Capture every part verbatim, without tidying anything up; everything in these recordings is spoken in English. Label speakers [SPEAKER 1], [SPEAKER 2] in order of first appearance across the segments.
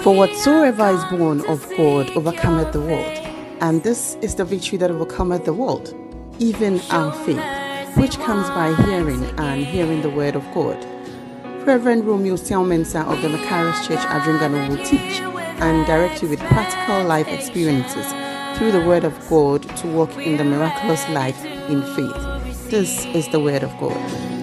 [SPEAKER 1] For whatsoever is born of God overcometh the world. And this is the victory that overcometh the world, even our faith, which comes by hearing, and hearing the word of God. Reverend Romeo Selmensa of the Macarius Church Adringano will teach and direct you with practical life experiences through the word of God to walk in the miraculous life in faith. This is the word of God.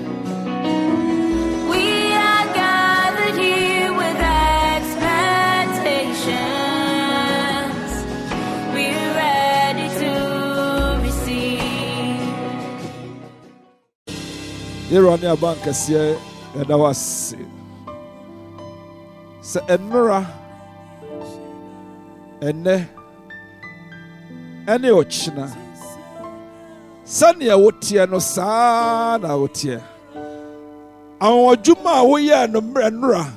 [SPEAKER 2] Here on your bank, here, and I was say, Enora, Ene, Ene Ochina, Sanya Wotia no Sana Wotia. Our Juma Oya no Mrenra.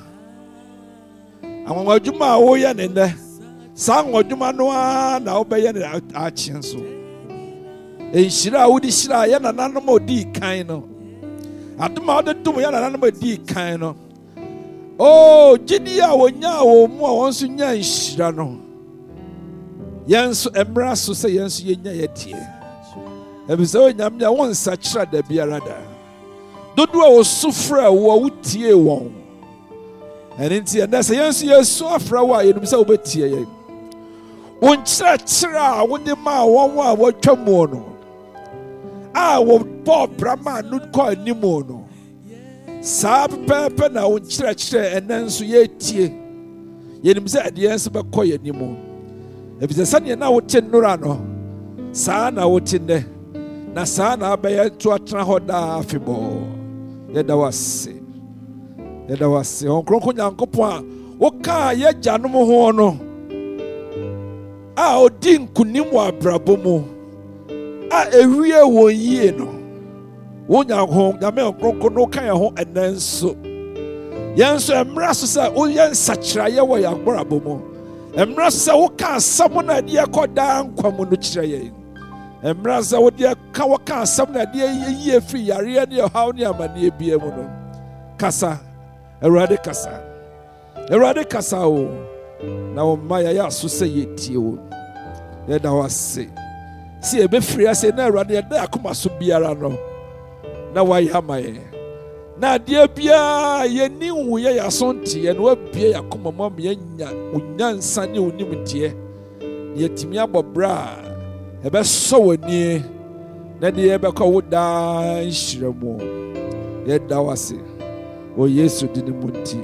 [SPEAKER 2] Our Juma Oya Nene, Sang or Juma Noa, now Bayan Achinso. In Shira Udi Shira, Yan and Animal D. Kaino. At the mother to me, another D kind of. Oh, Gidia, when you more once in Yan Shirano. Yans embrace to say yes, ye yet. Episode Yamia one such a de Biarada. Don't do our suffer or would ye won. And in tea, and that's a yes, yes, so after a while, you so bet ye. One church, when the ma one one what chamono. Ah, what Bob Brahma not call Nimono. Sab Pepper now in church and then so ye tea. Yen said the answer but call Nimo. If the son you now ten Nurano, Sana what in there. Nasana by to a trahoda fibo. Yet was say. Yet was say on Crocoyan Copa. Oka ye Janumo Hono. Ah, o din kunimwa brabomo. Ah, a real one year no. One young home, the male croco no kind of home and then so. Yanso emrasa, oh, yan sachaya way a brabomo. Emrasa, who can someone idea called down Quamunuchray. Emrasa, what dear Kawaka, some idea ye free, a real near how near Mania be a woman. Casa, a radicasa. A radicasa, oh. Now, my yasu say it you. Then I was say. See a bit free, I say, never near there, come as to be around. Now I am my. Now, dear Pia, ye knew ye are sonty, and what be a come among me, Unyan Sunny Unimity. Yet Timia Bobra, a best so near, that the ever called die, Shiramo. Yet thou was say, oh, yes, you didn't munti.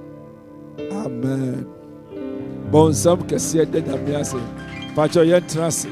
[SPEAKER 2] Amen. Bon, some can see it, then I say, Pacho Yentrasi.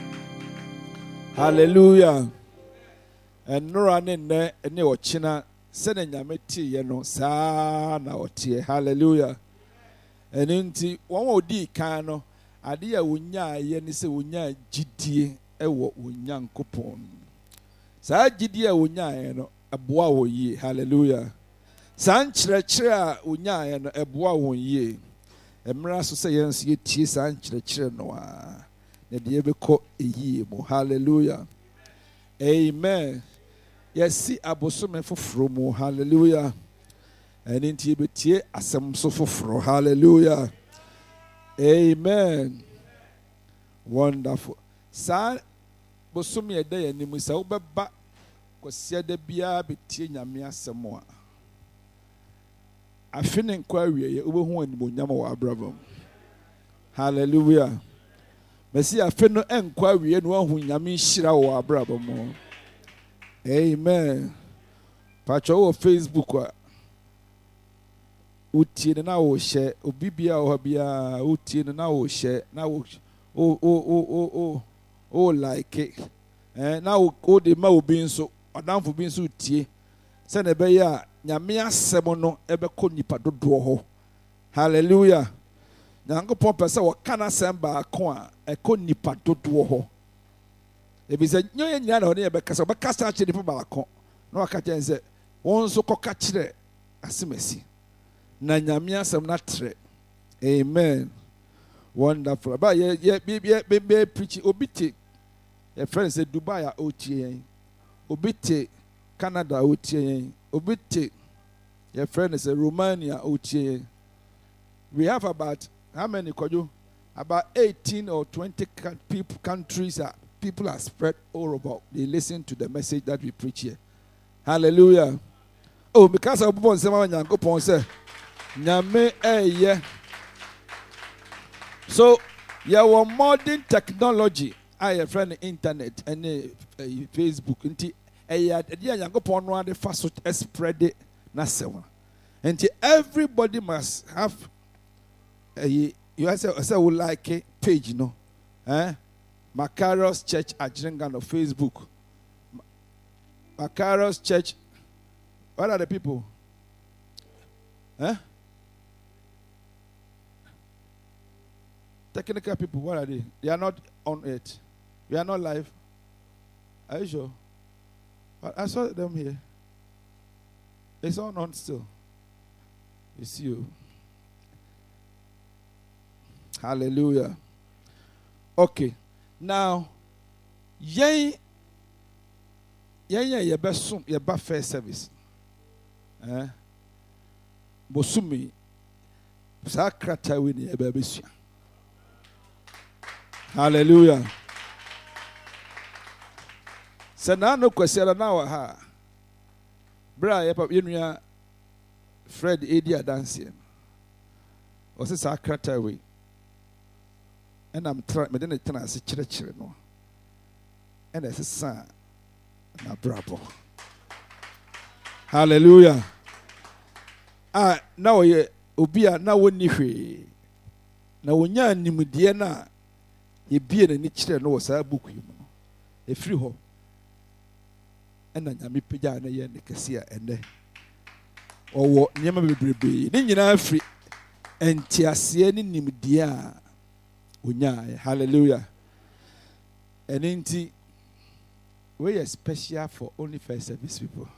[SPEAKER 2] Hallelujah. And no running there, and no china, sending your meti, you know, sana or tear. Hallelujah. And inti, one more D cano, idea unya, yenise unya, giddy, ewo unyan coupon. Sa gidia unya, no, a boa ye. Hallelujah. San chira unya, and a boa ye. Emra so say yes, ye tease and chira noa. Na de be ko eyi mo. Hallelujah. Amen. Yes, see abosome foforo mo. Hallelujah. And inti be tie asem so foforo. Hallelujah. Amen. Wonderful. Sa bosome e dey animu sa obeba kwase da bia be tie nyame asem a. Afine nkwa wiye obehu animu nyama wa abrabam. Hallelujah. Messi afeno enkwa wiye no ahu nyame hira wo abrabam. Amen. Pacho wo Facebook a utie na wo share obibia wo bia utie na wo share na wo o o o o o like eh na wo o de ma obi nso odamfo bi nso utie se na be ya nyame asem no ebe ko nipa dodo ho. Hallelujah. Nyankopon pese wo kana sem ba ko a e ko nipa dodo ho. E bi se nyoye nya na ho ne ebe kasa be kasa chi nipa ba ko na waka chen se won so koka kire asemasi na nyame asem na tre. Amen. Wonderful. Ba ye ye be be preach obite. Your friend said Dubai a otie. Obite Canada otie. Obite. Your friend is a Romania otie. We have about How many could you? About eighteen or twenty people, countries are people are spread all about. They listen to the message that we preach here. Hallelujah. Oh, because of people say, "Nyanko say, nyame eh yeah." So, yeah, well, modern technology. I have friend internet and uh, Facebook. Inti eh yeah, nyanko pon no ade fast spread it na sewa. Inti everybody must have a you say say we like a page, no, eh? Macarius Church Ajirenga on Facebook. Macarius Church. What are the people? Eh? Technical people. What are they? They are not on it. We are not live. Are you sure? But I saw them here. It's on on still. It's you. Hallelujah. Okay. Now, yay, yay, yay, your best, your best first service. Eh? Bosumi, sakrata wini your baby. Hallelujah. Sana no kwesela na wa ha. Bra ye pap yenu Fred Edi adanse. O se sakrata we. And I'm trying, but then I turn as a church, no. And as a son, na bravo. Hallelujah. Ah, now ye obia na woni hwe. Na wonya nimdie na ye bie na ni kire no wasa book yi no. E free ho. And na nyame pagya na ye ne kese a ene. Owo nyama bebrebe. Ni nyina free entiase ni nimdie a hallelujah. And indeed, we are special for only first service people.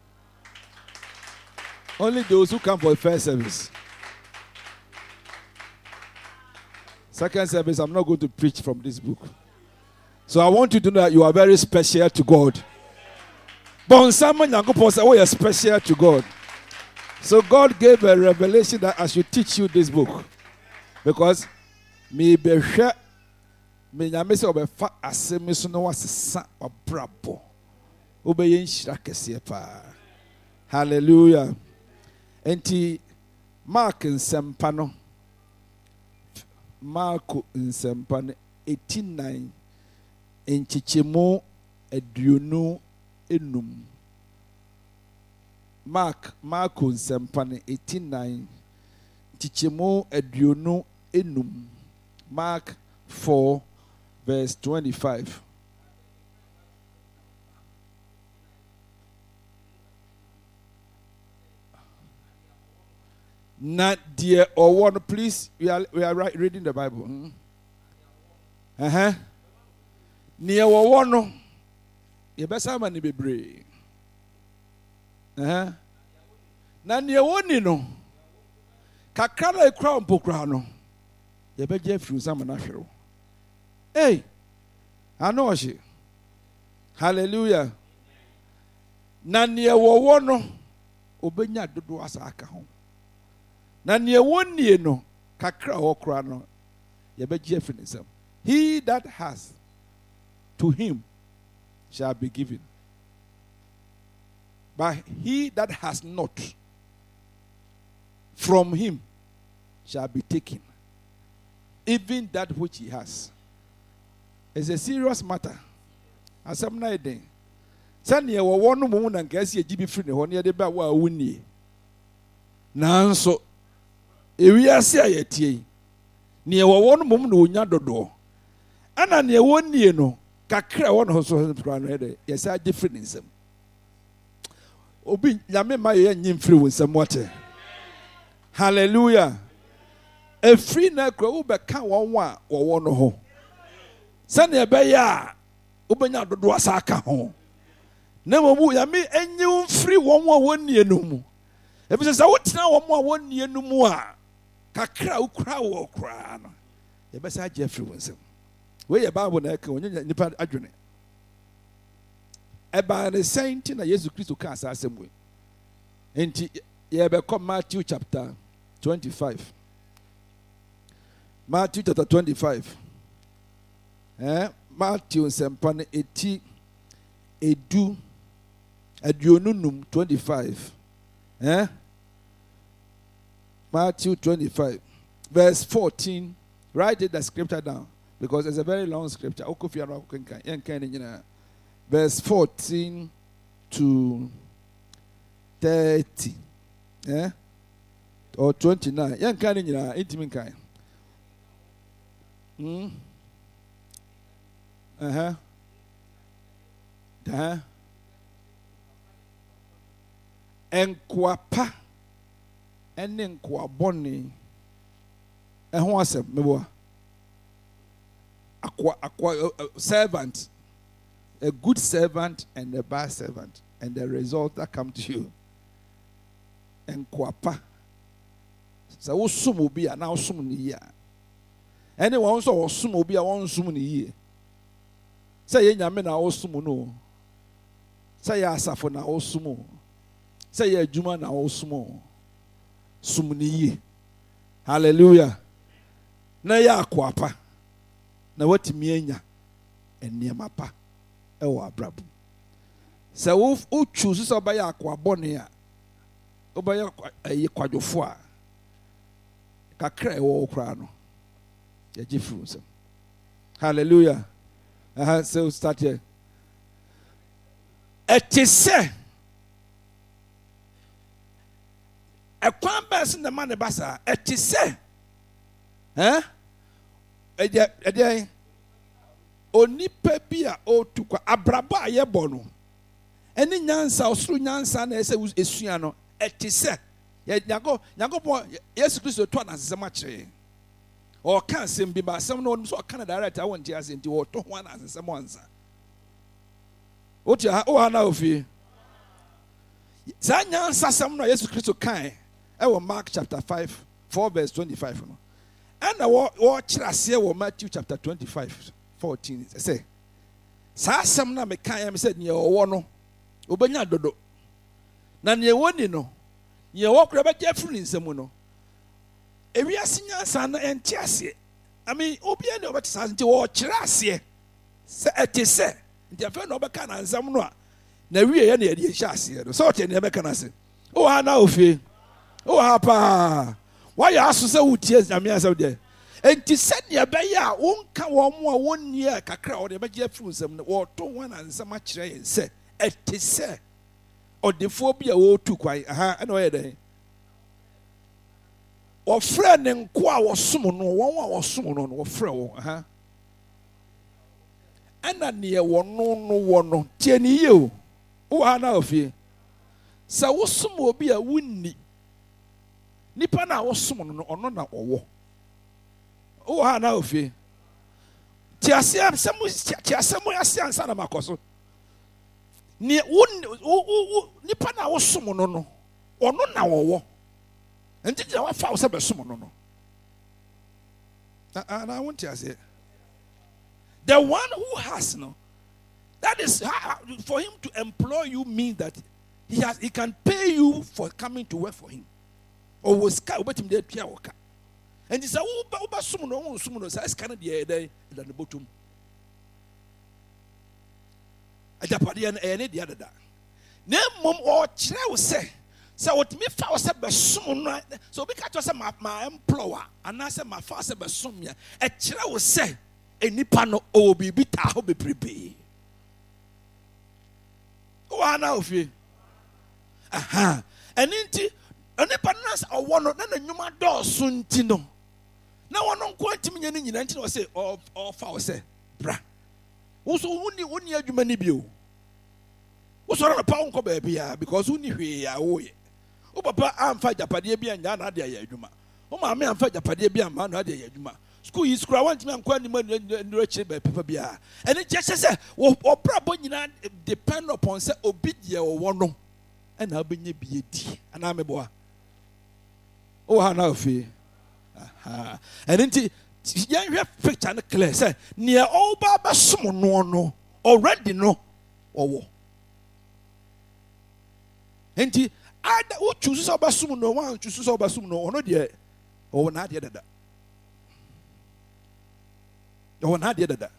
[SPEAKER 2] Only those who come for first service. Second service, I'm not going to preach from this book. So I want you to know that you are very special to God. But someone we are special to God. So God gave a revelation that I should teach you this book. Because me be hwe me nyame se obefa asemi so no wasesa obrabo obeye nhira kese pa. Hallelujah. Enti Mark nsempa no Mark nsempa no eighty-nine enchichemu aduonu enum. Mark Mark nsempa no eighty-nine enchichemu aduonu enum. Mark four, verse twenty-five. Not dear or one, please. We are we are right, reading the Bible. Hmm? Uh huh. Near or one, you best have money be brave. Uh huh. Now near one, you know. Kakara a crown pokrano. You better Jeffrey some natural. Hey, I know she. Hallelujah. Nania wo no obenya dodo asaka ho. Nania woni no kakra wo kra no you better Jeffrey some. He that has, to him shall be given. But he that has not, from him shall be taken. Even that which he has. It's a serious matter. As I'm not saying, Sanya wa one moon and guess ye gibi free one year about wa winnie. Nanso, if we are say ye near one moment no nyado do. And near one year no, kakra one also ready. Yes, I different in some. Obi yame my yin free with some water. Hallelujah. A free necro be can one one or one ho. Send a beya Ubenya do asaka ho. Never mu ya me enyu free one one one year no mu. If it's a what now one more one year no more. Kakra ukra wo kra no. You best have Jeffrey Winsome. Where your Bible na ka onye nipa adwene. Eba the saint na Jesus Christ ka asasem we. Enti ye be come Matthew chapter twenty-five. Matthew chapter twenty-five. Eh? Matthew sempane eti edu aduonunum twenty-five. Eh? Matthew twenty-five, verse fourteen. Write it the scripture down because it's a very long scripture. Verse fourteen to thirty. Eh? Or twenty-nine. Yan kan nyina intimin kan. Hmm. Uh-huh. Uh-huh. Enkwapa ene nkwaboni eho asem mebo akwa akwa servant, a good servant and a bad servant, and the result that come to you. Enkwapa so wo sum obi a na wo sum ni yi a ene won so wo sum obi a won sum ni yi say ye nyame na wo sum no, say ya asafo na wo sum, say ya adwuma na wo sum sum ni yi. Hallelujah. Na ya akwapa na watimi anya eniema pa e wo abrabu. Se wo wo choose so ba ya akwabone a oba ya ayi kwadwofo a kakra e wo kra no ya gifu so. Hallelujah. Uh-huh. So start here. Etise a kwambas in the man basa etise eh edia edia onipa bia otukwa abraba ayebo no eni nyansa osuru nyansa na ese esua no etise ye nyago nyago po Yesu Kristo to na asem a kire o kan sem bi ba asem no so kan direct awon ti ase nti wo to ho na asem onsa o ti ha o ha na ofi sa nyansa sem no Yesu Kristo kan e Mark chapter five, four verse twenty-five no. And wo wo kirase wo Matthew chapter twenty-five, fourteen say sa asem na me kan am say ne wo no obenya dodo na ne woni no ne wo kura ba jafri nsem no ewi asinyansa na enti ase I mean obi ene obetisa nti wo kirase se etise nti afa na obeka na nsem no a na wie ye na ye de hye no so te ne beka na se o ha na ofie oh hapa why you ask say utie nyame asem de enti sed ne be ya wonka wo mo a wonni a kakra o de be je fru nsem no wo to wan ansem a kire yen se etise odefo bi a wo tu kwai aha na o ye den o frɛ ne nko a wo som no won a wo som no no wo frɛ wo aha ana ne wo no no wo no tie ni ye o wo ha na ofie sa wo som obi a wonni nipa na wo som no ono na owo o ha na ofie ti ase asem ti asem ase ansa na makoso ni wo nipa na wo som no no ono na owo enti je wa fa wo se be som no no and I want to say the one who has no, that is how, for him to employ you means that he has he can pay you for coming to work for him. Or was car but him there pia worker. And this uba uba sum no sum no say scan the day than the bottom. Ajapadi and any the other da. Name mom or chira say say what me fa say be sum no so be catch say my my employer and I say my fa say be sum ya e chira wo say enipa no o bibi ta ho be prepare. O ana ofie. Aha. And inti onipa nas awono na na nwuma do so nti no na wono nko antimi nya ni nyina nti no say o o fa o say bra wo so woni woni adwuma ni bio wo so na pa nko ba bia because woni hwe ya wo ye wo papa amfa japade bia nya na ade ya adwuma wo ma me amfa japade bia ma na ade ya adwuma school yi school want me anko ani ma nro chire ba papa bia eni je se wo bra bo nyina depend upon say obi die wo no and na benye bie di ana me boa. Oh, how now, fee? Aha. And indeed, young picture and clear say, near all Baba Sumo no no, already no, or war. Indeed, I would choose Basumo no one, chooses Basumo no, or not yet, or not yet. ɔwɔ n'adeɛ dada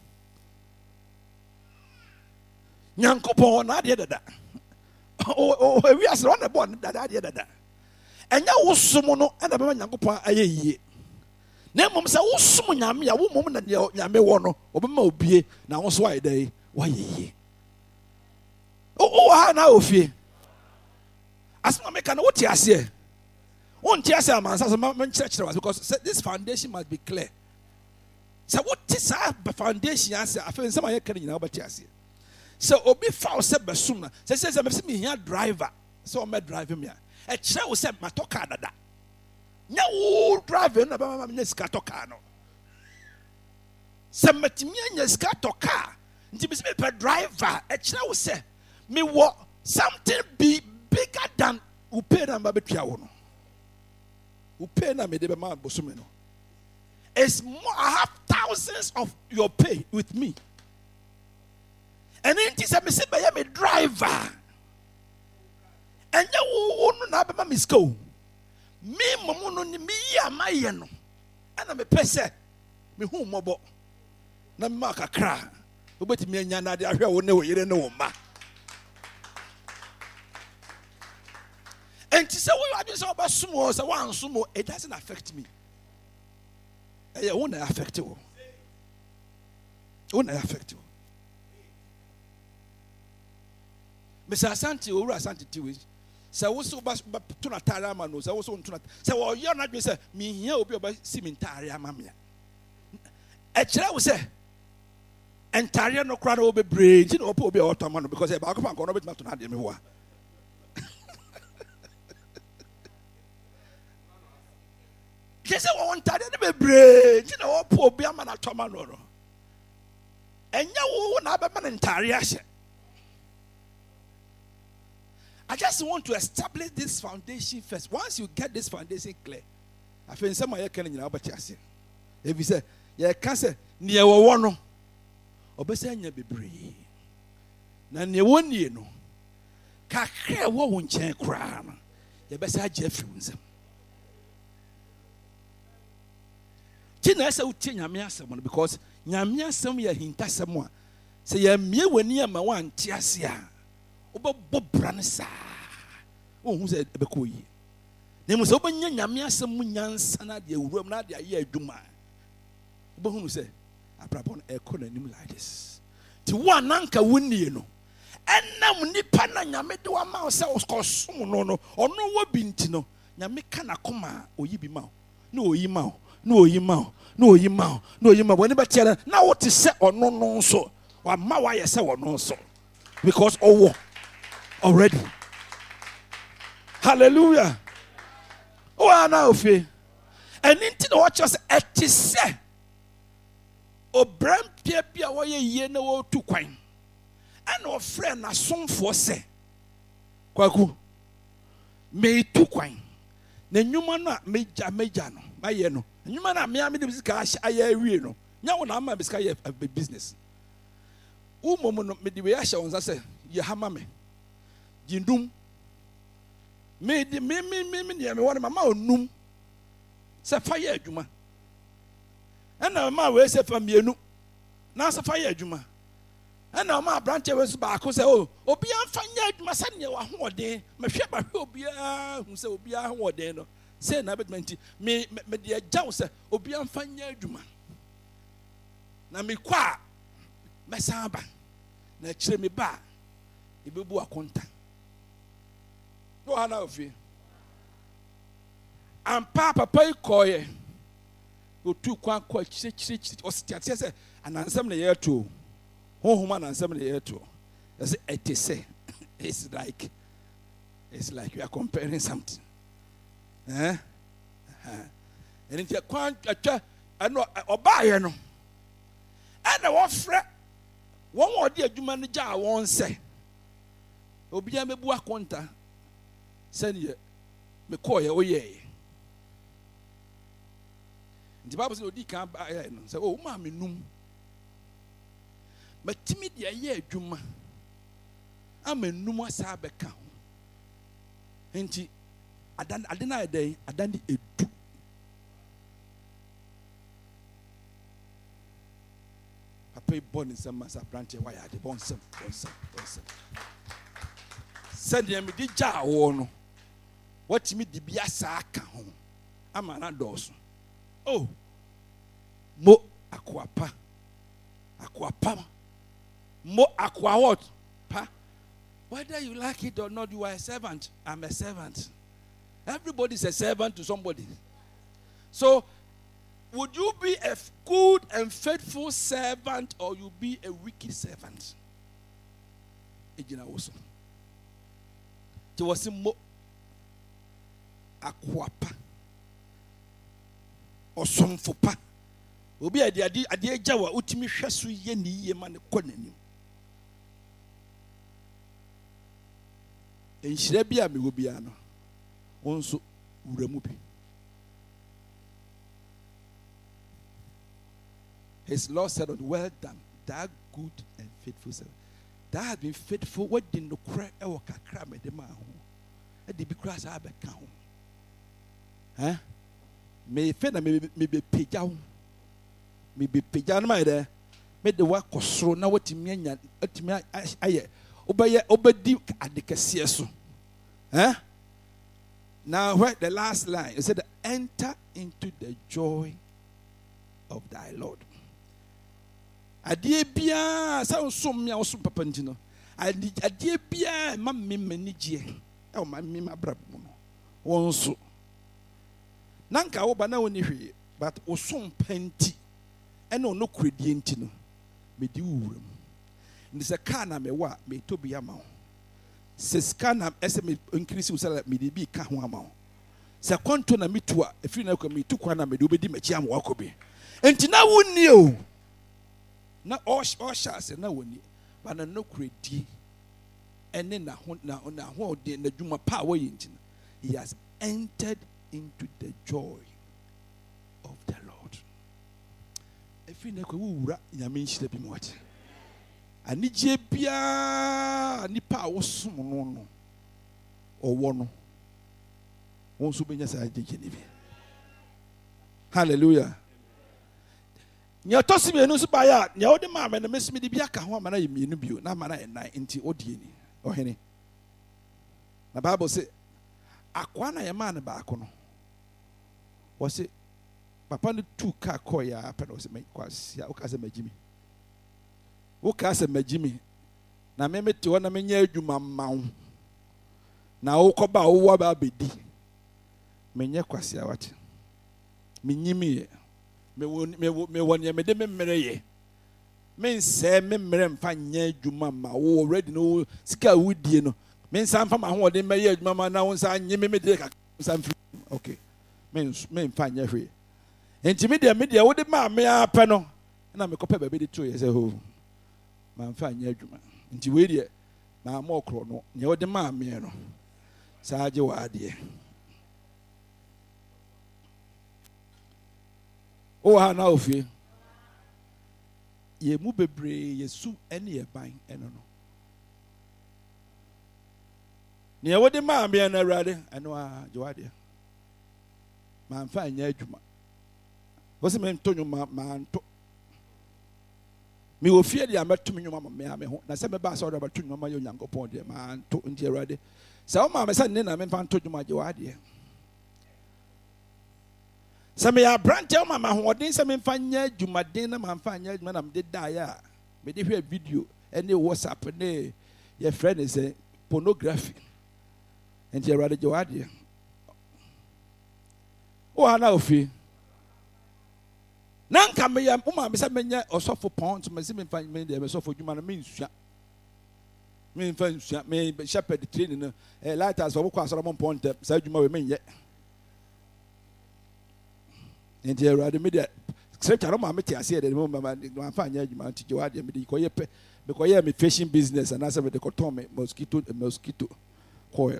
[SPEAKER 2] nyankopɔn ɔwɔ n'adeɛ dada ewi ase ɔna bɔ ne dada adeɛ dada ɛnyɛ wosom no ɛna bɛma nyankopɔn ayɛ yie na mmom sɛ wosom nyame a womom na nyame wɔ no ɔbɛma obie na wo so ayɛ dɛ wayɛ yie wowɔ ha na ofie asɛm a meka no wote aseɛ wonte aseɛ amansa so menkyerɛkyerɛ was because this foundation must be clear sɛ wote saa foundation ase afei nsɛm a yɛka no nyinaa wobɛte aseɛ sɛ obi fa wo sɛ bɛsom na sɛ sɛ sɛ mɛsɛ mehia driver sɛ ɔmɛ drive me a ɛkyerɛ wo sɛ matɔ kaa dada nyɛ wo drive no na bɛma menya sika tɔ kaa no sɛ matumi anya sika tɔ kaa nti mesɛ mepɛ driver ɛkyerɛ wo sɛ mewɔ something be bigger than wo pay na mabɛtua wo no wo pay na mede bɛma bosome no it's more I have thousands of your pay with me and then sɛ mesɛ bɛyɛ me driver ɛnyɛ wo no na bɛma me sika o me mɔmo no ni me yi a mayɛ no ɛna mepɛ sɛ mehu mmɔbɔ na mema kakra wobɛtumi anya no ade ahwɛ wo ne wo yere ne wo mma enti sɛ wo adwene sɛ wobɛsom o sɛ woansom o it doesn't affect me ɛyɛ wo na affect wo wo na affect wo Mister Asante owura Asante tiwe sɛ wo so ba to na tare ama no sɛ wo so nto na sɛ wo yɛ na dwe sɛ mehia obi oba si me ntare ama me a ɛkyerɛ wo sɛ entare no kra na wo bebre nti na opo obi a otama no because e ba akoma nko no betima to na de me ho a kese wo ntare ne bebre nti na opo obi ama na toma no no enya wo na ba ma ne ntare ahye. I just want to establish this foundation first. Once you get this foundation clear, I feel some of you can about you. If you say, "Yeah, can say near one, or be saying you be brave." Now near one year no, kakra wo won chen crown. You be say Jeffrey unsem. Tina say uti nyame asem because nyame asem ye hinta asem a. Say ye mie wani ama wan ti ase a. Obo brane sa o hu se ebeko yi na mu se obanya nyame asem mu nyansa na de awuram na de aye adwuma obo hu se abrabon eko na nim like this ti wo ananka wonnie no enam nipa na nyame de wa ma se osom no no ono wo binti no nyame ka na koma oyi bi ma na oyi ma na oyi ma na oyi ma na oyi ma woni ba tiara na wo te se ono no so wa ma wa ye se wono so because owo already. Hallelujah. Oh, I know fe. And into the watchers at this say. O bram pia pia wa ye ye na wo tu kwan. And o friend na som for say. Kwaku. Me tu kwan. Na nyuma na meja meja no. Ma ye no. Nyuma na me am de bisika aye awie no. Nya wo na ma bisika ye business. Wo momo no me de we ahya won say ye hama me. Jindum me me me me me me me mama onum se fa ye adwuma ana ma we se fa mienu na se fa ye adwuma ana ma branch we so ba ko se o obi anfa nya adwuma se ne wa hoden me hwe ba hwe obi a hu se obi a hoden no se na betmenti me me de agyaw se obi anfa nya adwuma na me kwa me san ba na kire me ba ibebu akonta. No, I know you. And Papa Pay Coy, who took one quite chich or statistics, and assembly year two. Home and assembly year two. That's it. Say, it's like, it's like you are comparing something. Eh? And if you can't, I know, or buy no. And I want fret. One more dear, you manager, I won't say. Obiya me bua konta. Send ye me call ye oye. The Bible says, "Odi kan ba ye no." Say, "Oh, ma me num." But timid ye ye adwuma. Am enum asa be ka ho. Enti adan adena eden adan di edu. afei bɔ ne nsɛm ma sɛ aberanteɛ wayɛ ade bɔ nsɛm bɔ nsɛm bɔ nsɛm sɛdeɛ mede gyaa wɔ no watumi de bi asa aka ho ama na dɔɔso oh mo akoa pa akoa pa mo akoa what pa whether you like it or not you are a servant. I'm a servant. Everybody is a servant to somebody. So would you be a good and faithful servant or you be a wicked servant? Ejina also. Ti wasi mo akoa pa osomfo pa obi ade ade ade agya wa utimi hwɛ so ye ne yie ma ne kɔ nanim enhyira bi a mewo bia no wonso wuramu bi his Lord said, well done, that good and faithful servant. That has been faithful. What did no cry? Ewo kakra me de ma ho. E de bi kra sa be ka ho. Eh? Me fe na me me be pagya ho. Me be pagya no ma de. Me de wa kosoro na watimi anya atimi aye. Obeye obedi adekese so. Eh? Now where the last line, it said, enter into the joy of thy Lord. Adie bia sa osom me osom papa ntino. Adie bia ma me manigye. E o ma me mabrabo no. Wonso. Nanka wo ba na woni hwe, but osom panti. E no no kredie ntino. Me di wuram. Ndi se ka na me wa me tobi ama wo. Se ska na ese me increase wo sala me di bi ka ho ama wo. Se konto na mitu a efiri na ko me tu kwa na me di obedi machi am wakobi. Enti na wonni o. Na osha se na wonni. Ba na no kredi. Ene na ho na na ho de na dwuma pa wo yinti. He has entered into the joy of the Lord. Efiri na ko wura nyame nhyira bi mo wache. Anije bia nipa a wosom no no owo no wonso benya sa agye ni bi. Hallelujah. Nya tosi be no so ba ya nya wode ma me na mesimi de bia ka ho amana ye mienu bio na amana e nan nti odie ni ohene. Na Bible say akwa na ye ma ne ba ko no wo se papa no tu ka ko ya pa no se me kwasia o ka se magimi wo ka se magimi na me mete wo na menya adwuma mawo na wo ko ba wo ba bedi menye kwasia wate menyimi me me me woni me de me mereye me nse me mere mfa nya adwuma ma wo already no sika wudie no me nsa mfa ma ho de me ye adwuma ma na wo nsa nye me me de ka nsa mfi okay me me mfa nya hwe enti me de me de wo de ma me apɛ no na me kopa ba be de to ye se ho ma mfa nya adwuma nti we de na ma okro no nye wo de ma me no saa je wa ade o ha na ofie ye mu bebre yesu ene ye ban eno no ne wo de ma me na awrade eno a je wa ade ma mfa nya adwuma wo se me ntonyo ma ma nto me ofie de ametum nwoma ma me ame ho na se me ba sa odo ba tunyo ma yo nyankopon de ma nto nti awrade se wo ma me se ne na me mfa nto dwuma je wa ade se me ya branche o ma ma hoden se me mfa nya adwumaden na ma mfa nya adwuma na me de da ya me de hwe video ene WhatsApp ne ye friend is pornography nti awrade je wa ade o ana ofie nanka me ya uma me se menya osofo pont me se me mfa me de me osofo dwuma na me nsua me mfa nsua me shepherd training no eh lighters wo kwa asoro mo pont sa dwuma we menye nti awrade me de scripture no ma me ti ase de mo ma mfa anya dwuma nti je wa de me de ko ye pe me ko ye me fishing business and asa me de ko ton me mosquito mosquito coil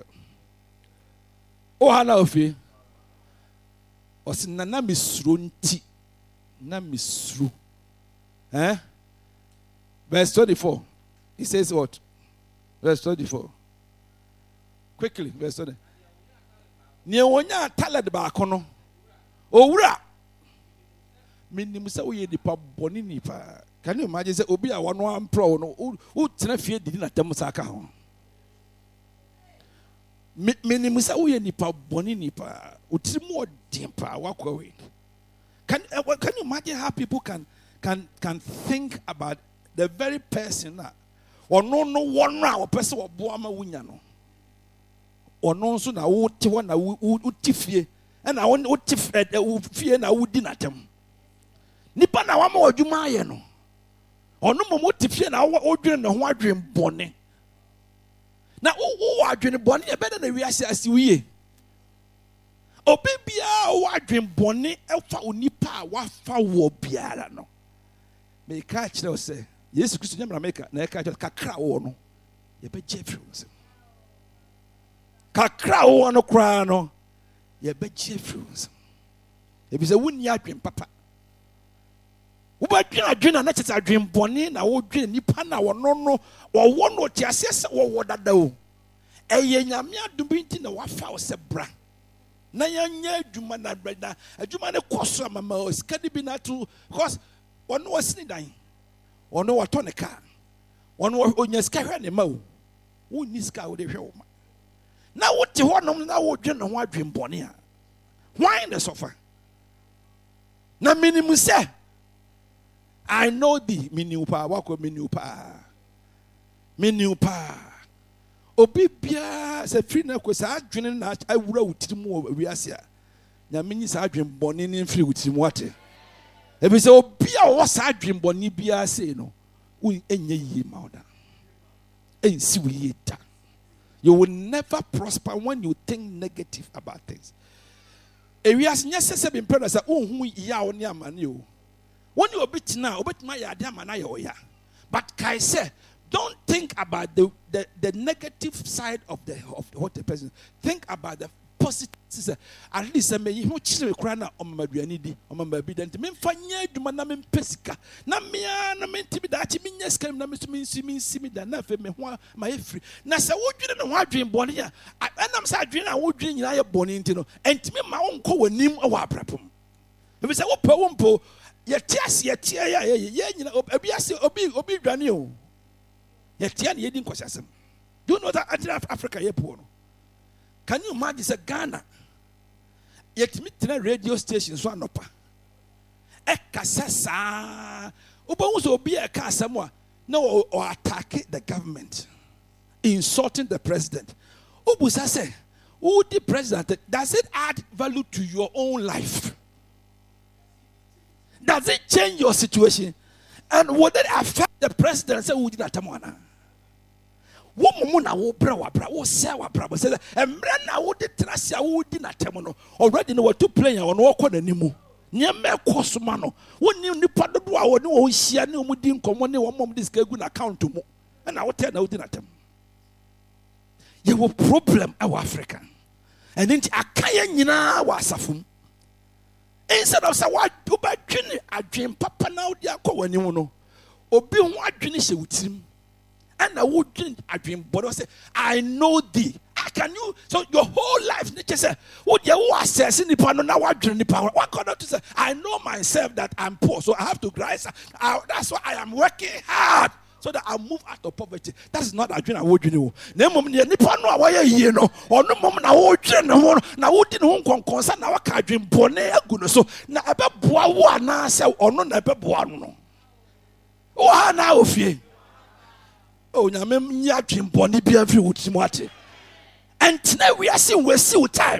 [SPEAKER 2] o hana ofi o sin na misro nti na misru eh verse twenty-four he says what verse twenty-four quickly verse twenty ne wonya talent ba kono owura minim se wo ye dipa boni ni pa Can you imagine say obi a one one pro no who tena fie didi na tem saka ho. Me me musa wo ye nipa boni nipa utirimu odin pa wakwa we. Can can you imagine how people can can can think about the very person that or no no one or person or boama wunya no. Or no so na wo ti one na wo tifie and na wo tifie fie na wo di na tem. Nipa na wa ma odwuma aye no. Ono mo tifie na wo dwene ne ho adwen bone. Na wo adwen bone e be na wiase ase wiye. Obi bia wo adwen bone efa onipa a wafa wo biara no. Me ka kire o se Yesu Kristo nyamra meka na e ka kire kakra wo no. Ye be jefri wo se. Kakra wo no kra no ye be jefri wo se. E bi se wonni adwen papa. Ubadwina adwina na cheta adwen bone na wo dwene nipa na wo no no wo wo no ti asese wo wo dada o eye nyame adum nti na wafa wo se bra na yanya adwuma na brada adwuma ne koso mama o skadi bi na to because ono wasini dan ono wato ne ka ono onya ska hwe ne ma o wo ni ska wo de hwe wo ma na wo ti ho nom na wo dwene ho adwen bone a why the suffer na minimum say I know thee, minupa, wako minupa, minupa. Obi bia se free na ko sa adwene na awura utirimu wiase. Nya menyi sa adwen bone ni free utirimu ate. E bi se obi a wo sa adwen bone bia se no, wo enye yi mauda. Ensi wo yi ta. You will never prosper when you think negative about things. E wiase nya sese bi mpɛ na sa ohun ya wo ne amane o. When you bit now, but Kai said, don't think about the, the, the negative side of the of what the person. Think about the positive. At least I may you children crying on my bianidi, on my bident. Men fanya do manam pesca. Na mea na menti that means came na miss me see me see me than nothing me my free. Na sa would you know what dream born here? And I'm sad dream I would dream I born into and to me my own co name or prapum. If it's a whoop ye tias ye tia ya ye ye nyina obiase obi obi dwane o ye tia ne yedi nkwasasem. Do you know that anti Africa ye poor no? Can you imagine say Ghana yet me tena radio station so anopa e kasa sa obo so obi e ka asem a na or attack the government, insulting the president. Obusa say who the president, does it add value to your own life? Does it change your situation? And would it affect the president? Say, who did that? Tamana. Womuna wo bra wa bra wo se wa bra bo say emre na wo de trasia wo di na tem no already no what to play on wo kɔ nanimu nyeme kosoma no woni nipa dodo a wo ne wo hia ne wo di nkomo ne wo mom dis ka gu na account mu na wo tell na wo di na tem. You have problem our Africa. And then akaya nyina wa asafum. Instead of say what do ba dwene adwen papa na odi akɔ wani mu no obi ho adwene hye wutim and I would dwene adwen body say I know thee. How can you so your whole life nature say would you assess nipa no na wadwene nipa what God to say I know myself that I'm poor so I have to rise. That's why I am working hard so that I move out of poverty. That is not adwene awodwene o na mom ne nipa no a waya yie no ono mom na wodwene ho na wodi ne ho konkonsa na waka adwen bone agu no so na ebeboa wo ana se ono na ebeboa no no wo ha na ofie o nyame nya adwen bone bia firi wotimo ate and now we are seeing we see time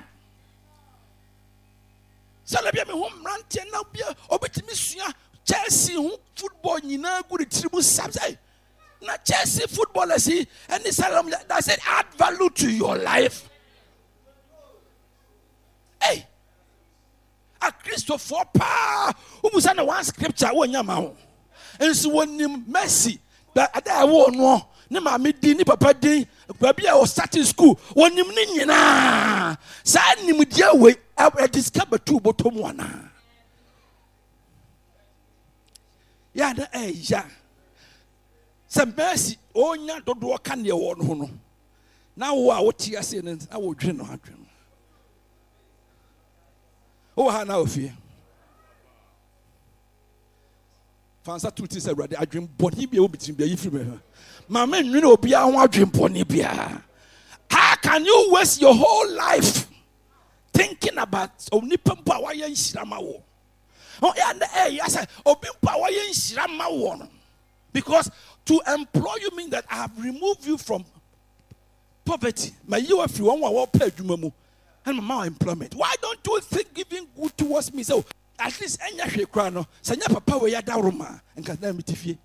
[SPEAKER 2] so la bia me ho mrante na bia obetimi sua Chelsea who football nyina gu the tribu subside. Na Chelsea footballers see and this does it add value to your life? Hey, a Christopher Pa who was on one scripture one yama. And so when Messi that I won no ne ma me di ni papa din baby I was starting school when him ni nyina sa nim dia we I discover two bottom one. Ya na eh ya some mercy onya dodo ka ne wo no no na wo a wote ase ne na wo dwene no adwene o ha na ofie fansa to ti say brother adwen boni bia obitim bia yifiri me ma me nwene obi a ho adwen boni bia. How can you waste your whole life thinking about onipa mpa wa ye nhirama wo? Oh yeah, eh yes, obi mpa wa ye nhirama wo no. Because to employ you means that I have removed you from poverty. My you are free one wa pay adwuma mu. And my employment. Why don't you think giving good towards me? So at least enya hwe kra no. Sanya papa we ya da roma nka na mitifie.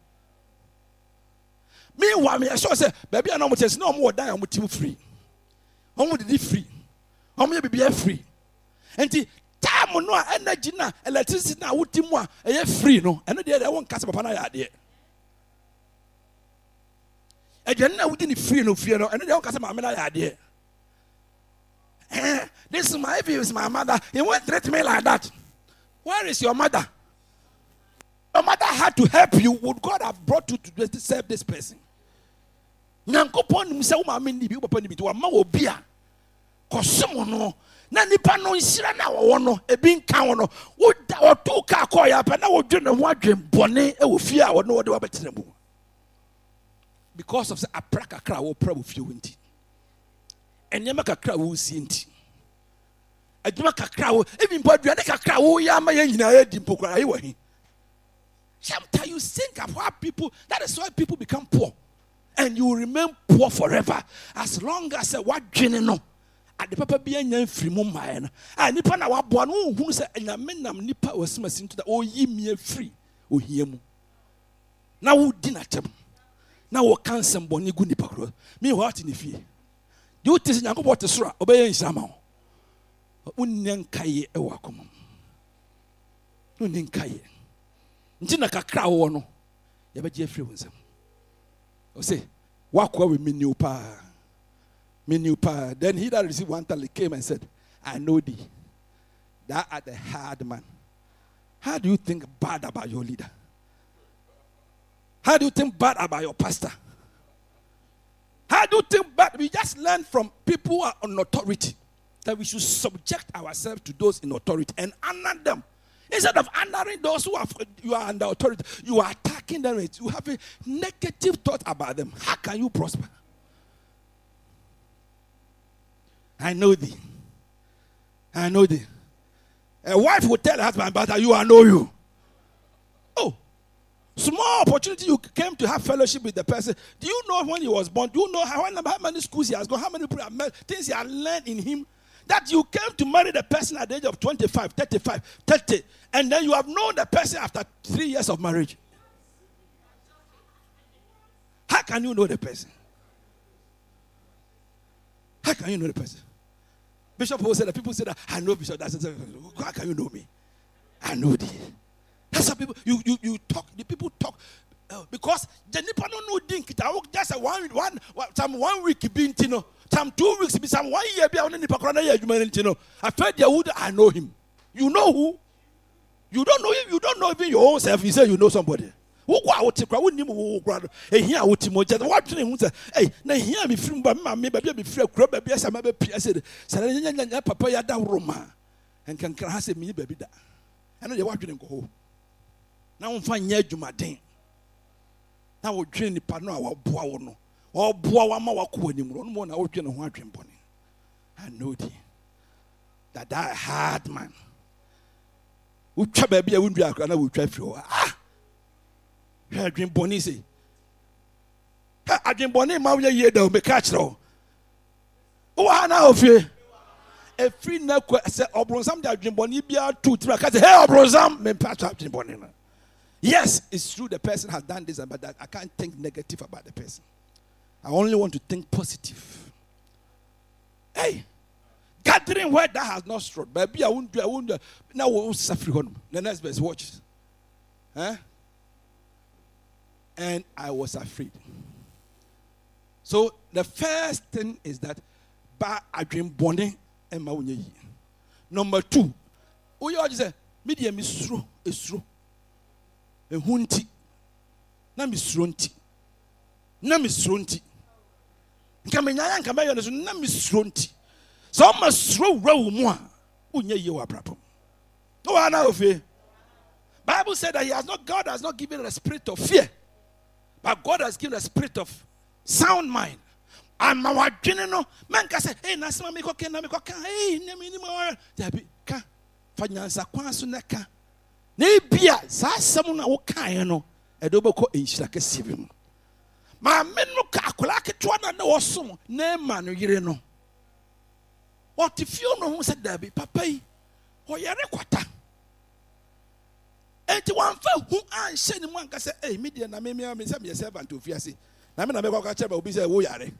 [SPEAKER 2] Me wa me sure say baby na mo tese na mo dan mo tim free. Omo did free. Omo ye bibia free. Enti time no energy na electricity na wotimu a eye free no. Eno de e won kase papa na ya de. E de na wodi ni free no free no. Eno de won kase ma me na ya de. Eh, this is my view, is my mother. He won't treat me like that. Where is your mother? Your mother had to help you. Would God have brought you to serve this person? Nyankopon himself ma me ni bi papa ni bi to ma wo bia. Kosomo no na nipa no nsira na wo no ebi nka wo no wo da wo to ka ko ya pa na wo dwe ne ho adwen bone e wo fie a wo no wo de wo betere mu. Because of say apraka kra wo pra wo fie wonti. Enyema kakra wo si nti adwuma kakra wo even po aduane kakra wo ya ma ya nyina ya di mpokra ayi wahi. Sometimes you think of how people, that is why people become poor and you will remain poor forever as long as what dwene no ade papa bia nya mfiri mu mae no a nipa na wabo no hunu se nyame nam nipa wasimasi nto da o yi mie free o hia mu na wo di na tem na wo kansem boni gu nipa kro me what ni fie you tisi nyankopɔ te soro a obɛyɛ nhyama wo wonnya nkaye e wɔ akoma wonnya nkaye nti na kakra wo no yɛbɛgye afiri wo nsɛm o say wakwa we menu pa menu pa. Then he that received one talent came and said, I know thee, thou art a hard man. How do you think bad about your leader? How do you think bad about your pastor? How do you think bad? We just learn from people who are on authority that we should subject ourselves to those in authority and honor them. Instead of honoring those who are, you are under authority, you are attacking them. You have a negative thought about them. How can you prosper? I know thee. I know thee. A wife will tell her husband, but you I know you. Oh. Small opportunity you came to have fellowship with the person. Do you know when he was born? Do you know how, how many schools he has gone? How many things he has learned in him? That you came to marry the person at the age of twenty-five, thirty-five, thirty. And then you have known the person after three years of marriage. How can you know the person? How can you know the person? Bishop Paul said that people say that, I know Bishop. That's, how can you know me? I know thee. That's how people, you, you, you talk, the people talk. Uh, because the people don't know dink. Just a one, one, some one week being, you know, some two weeks, some one year, be on any background, you know. I felt the wood, I know him. You know who? You don't know him, you don't know even your own self. You say you know somebody. Who go out to cry? Who knew who Hey, here, what Timo just watching him. Hey, now here, me free, but my baby be free, crop, baby, as I may be said, Sarah, Papa, ya da Roma, and can crash me, baby. I know you're watching him go home. Now I'm fine, yeah, Jumadin. Now we'll train the partner our boa no. Or boa ma waku any more than I would train a one dream bonny. I know thee. That that hard man. We try baby, I wouldn't be a crowd, I will try for ah. I dream bonny say. I dream bonny, my year, they'll be catch though. Oh, I know of you. A free no say, or bronsam, that dream bonny be out two, three. I say, hey, bronsam, men patch up dream bonny. Yes, it's true the person has done this and but that. I can't think negative about the person. I only want to think positive. Hey, gathering where that has not struck. Baby, I won't do I won't do now we'll suffer on the next best watch. Huh? And I was afraid. So the first thing is that ba I dream bonding and my number two. Oh, you just say medium is true, is true. Ehunti na misronti na misronti nkamenya nkama yo no na misronti so ma sro wura wo mu a unya ye wa brapom no wa na ofe Bible said that he has not, God has not given a spirit of fear, but God has given a spirit of sound mind. And my wife, you know, man can say, hey, Nasma, me cocaine, me cocaine, hey, name anymore. Debbie, can Fanyansa Quansunaka. Nebia, someone who can, know, a double co inch like a sibim. My men look like to one and also name man, you know. What if you know who said Debbie, Papa, or Yarequata? And one fellow who I said, one can say, hey, median, I may be a servant to Fiasi. I mean, I may walk a will be a woyare.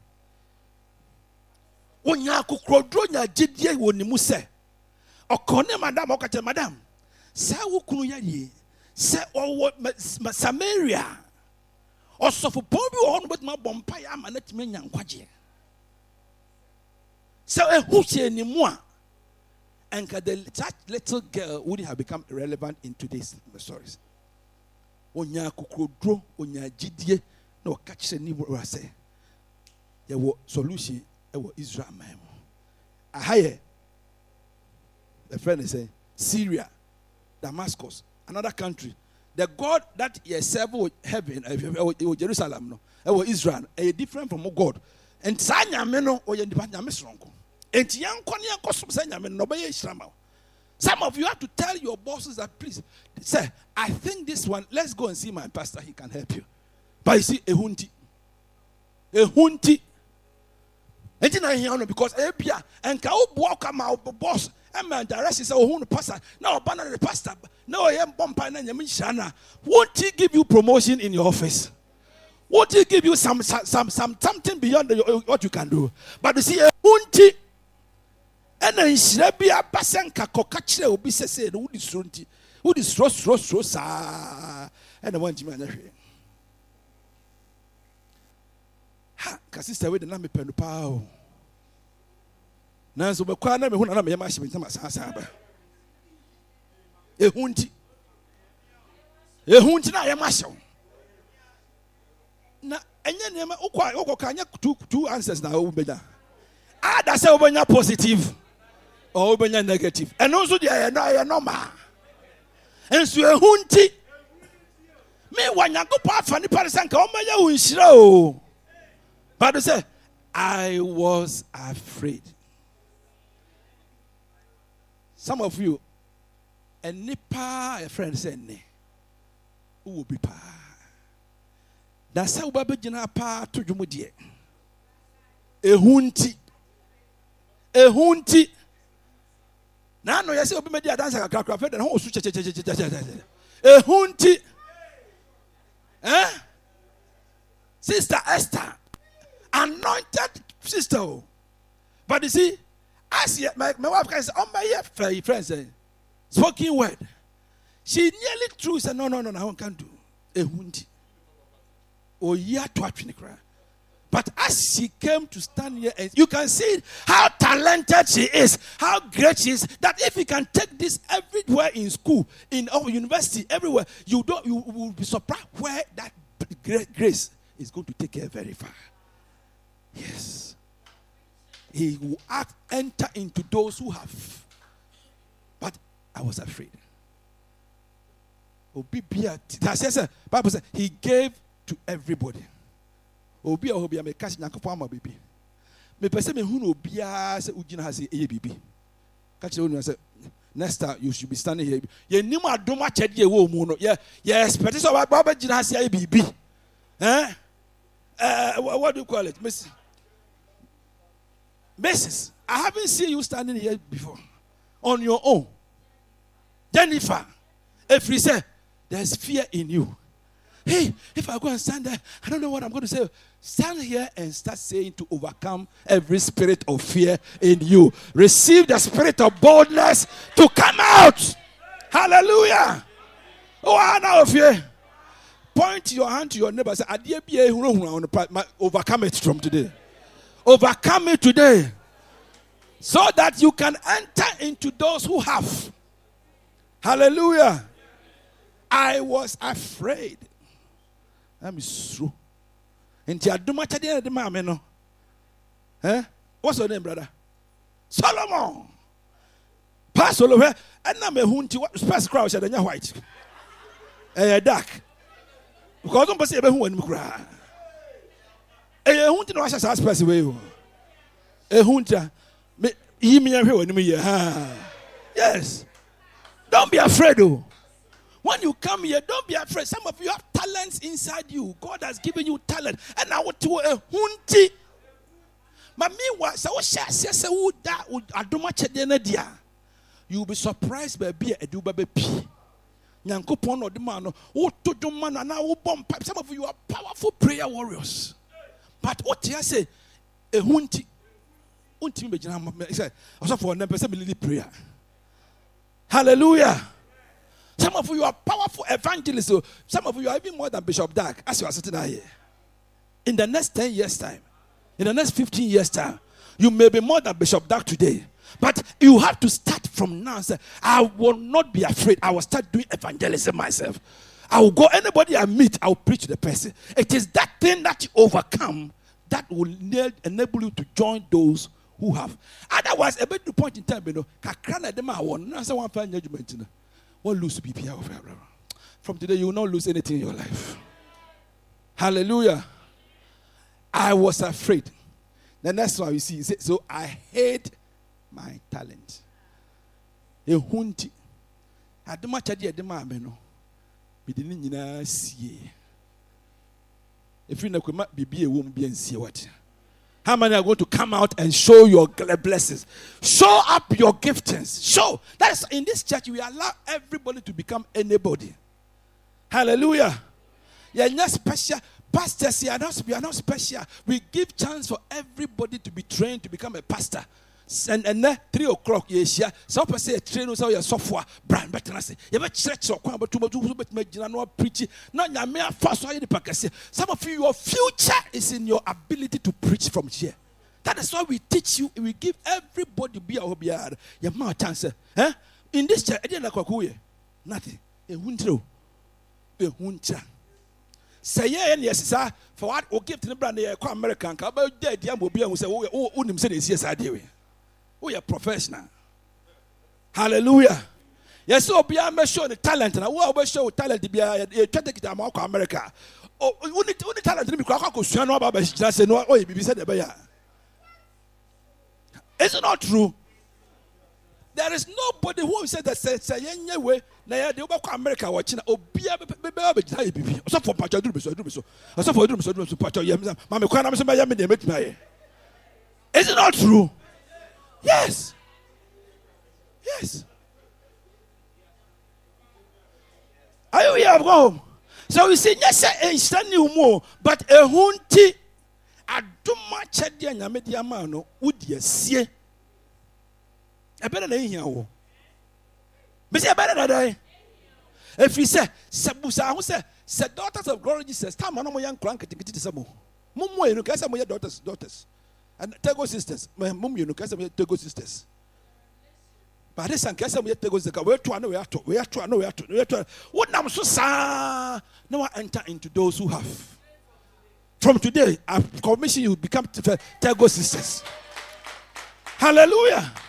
[SPEAKER 2] When you are Kukrodronia, Jidye, when you must say, or Corne, Madame, or Catch, Madame, Sawukuya, say, or what Samaria, or Sofopobi on with my bompire, and let me young Quaji. So a who's any more? And that little girl would have become irrelevant in today's stories. When you are Kukrodro, when you are Jidye, no catch any more say, there was solution. Israel, man. I hire the friend is saying Syria, Damascus, another country. The God that you serve heaven, uh, Jerusalem, no, uh, Israel, is different from God. And Sanya Meno or Yandipanya Misronko. And young Konya Kosum Sanya Meno, some of you have to tell your bosses that please say, I think this one, let's go and see my pastor, he can help you. But you see, a hunti. A hunti. And then I hear because Abia and Kao walk out boss and man direct is oh who pastor now banner the pastor no I am bumping and Yamishana. Won't he give you promotion in your office? Won't he give you some some some something beyond the, what you can do? But you see a hunti and then Shrabia Basanka Kokachre will be said who is runti who is roast roast roast and I want you man. Ha, sister, with the name of Penupao. Now, so, but quite a number of my machine, Saba. A hunty. A hunty, I am Marshall. Now, and then, oh, can you two answers now? Ah, that's over your positive or over your negative. And also, the I am normal. And so, a hunty. Me, when you go past Fanny Partisan, come my own show. But they say, I was afraid. Some of you, a nipa, a friend said, ne, who will be pa. That's how Baba Jina pa to Jumudie. A hunti. A hunti. Now, no, yes, I'll be made a dance like a crack of it and whole switch. A hunti. Eh? Sister Esther. Anointed sister. But you see, as yet, my, my wife can say, oh, my friends, spoken word. She nearly true said, no, no, no, no, I can't do. A hundi. Oh, yeah, to actually cry. But as she came to stand here, and you can see how talented she is, how great she is, that if you can take this everywhere in school, in our university, everywhere, you don't, you will be surprised where that great grace is going to take her very far. Yes. He will act, enter into those who have. But I was afraid. Bible says he gave to everybody. Obi a obi a me catch nyankopon ama baby. Me pese me hu no obi a se ugina ha se eye bibi. Catch you say next time you should be standing here. Ye nim adom a chede ye wo mu no. Ye ye expect so ba ba gina ha se eye bibi. Eh? Uh, what do you call it? Miss Missus I haven't seen you standing here before. On your own. Jennifer, if we say there's fear in you. Hey, if I go and stand there, I don't know what I'm going to say. Stand here and start saying to overcome every spirit of fear in you. Receive the spirit of boldness to come out. Hallelujah. Oh, I know fear. Point your hand to your neighbor. Say, overcome it from today. Overcome it today. So that you can enter into those who have. Hallelujah. I was afraid. I'm so. And you do much at the end of the man, no? Eh? What's your name, brother? Solomon. Pass all over. And I'm a hunty. What space crowd said, and you're white. Eh, dark. Because don't say who and cry. Eh, who did not pass away? Eh, hunter. He me when me yes. Don't be afraid, though. When you come here, don't be afraid. Some of you have talents inside you. God has given you talent. And I want to a hunty. But meanwhile, so you'll be surprised by being a do baby. Nyankopon or the man, oh, to the man, and now bomb pipe. Some of you are powerful prayer warriors. But what you say, a hunty, hunty, me say, also for them, person believe prayer. Hallelujah. Some of you are powerful evangelists. So some of you are even more than Bishop Dag, as you are sitting here. In the next ten years' time, in the next fifteen years' time, you may be more than Bishop Dag today. But you have to start from now and say, I will not be afraid. I will start doing evangelism myself. I will go, anybody I meet, I will preach to the person. It is that thing that you overcome that will enable you to join those who have. Otherwise, a bit to point in time, you know, won't lose P P R. From today, you will not lose anything in your life. Hallelujah. I was afraid. The next one you see, so I hate my talent. A hunty. I don't much idea the man, no. We didn't see. If you know, be a woman, be and see what. How many are going to come out and show your blessings? Show up your giftings. Show. That's in this church, we allow everybody to become anybody. Hallelujah. You're not special. Pastors, you are not, you are not special. We give chance for everybody to be trained to become a pastor. And and then three o'clock, yes, yeah. Some people say train us your software brand better. Say you have church or but to to preach. Now you may fast the package. Some of you, your future is in your ability to preach from here. That is why we teach you. We give everybody be a hobby. Your mouth chance. Eh? In this church, I didn't like nothing. A wuntra. A wuntra. Say yeah, yes, sir. For what we give to the brand here, American. About dead, young will be and say, oh, oh, oh, say yes, I do. We are professional. Hallelujah. Yes, so be a show the talent, and I will show talent to be a twenty America. Oh, we need talent to be cracked. Just say no, oh, you said the Is it not true? There is nobody who said that says, say, anyway, now they go America watching. Oh, be a baby. So for Pacho, do so, do so. So for do so, do so, Pacho, Mamma, can I say, my yammy, they make me. Is it not true? Yes. Yes. Are you here? Go. So you see, yes, I stand you more, but a hunty, I do much at the end of the man, would you see? I better than here. But I better than I. If he said, Sabusa, who said, said daughters of glory, Jesus, time on my young crank to get to some more. Mumu, you know, because I'm your daughters, daughters. And Tego sisters, my mum, you know, because I'm your Tego sisters. But this and Casa, we have to go to where to know where to where to know where to where to what now so sa no one enter into those who have. From today, I commission you become Tego sisters. Hallelujah.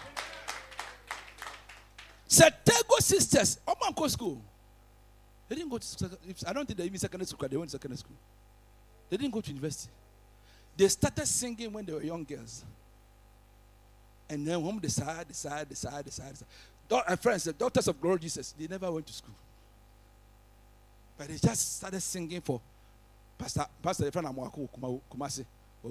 [SPEAKER 2] Said Tego sisters, oh man, go school. They didn't go to I don't think they even secondary school, they went to secondary school. They didn't go to university. They started singing when they were young girls. And then when they decided, decided, decided, decided. And friends, the daughters of glory Jesus, they never went to school. But they just started singing for Pastor Pastor Efran Amwako Kumasi.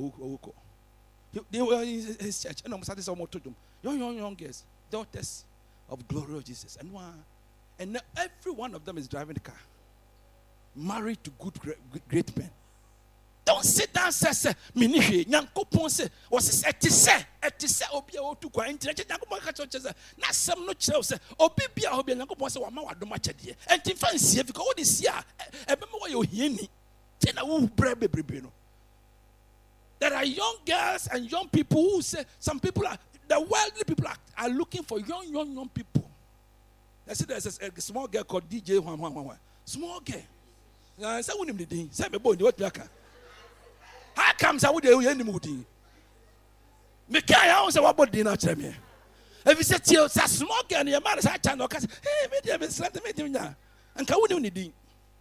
[SPEAKER 2] They were in his church. And I started someone to them. Young, young, young girls, daughters of glory of Jesus. And one, and every one of them is driving the car. Married to good, great, great men. Don't sit down, say, say, Minihi, Yankopon say, was it at say, at say, Obia to go into the not some no chill, say, Obia, Obia, Yankopon say, one more, I don't much idea. And to fancy, if you go this year, I remember what you hear me. Then I will break baby. There are young girls and young people who say, some people are, the worldly people are, are looking for young, young, young people. I said, there's a, a small girl called D J Juan Juan Juan. Small girl. I said, what do you say? Boy, what you how comes I would do any moody? Make I also what would dinner tell me. If you said, you're a small girl, your man is a channel, hey, medium is let me do now. And can we do anything?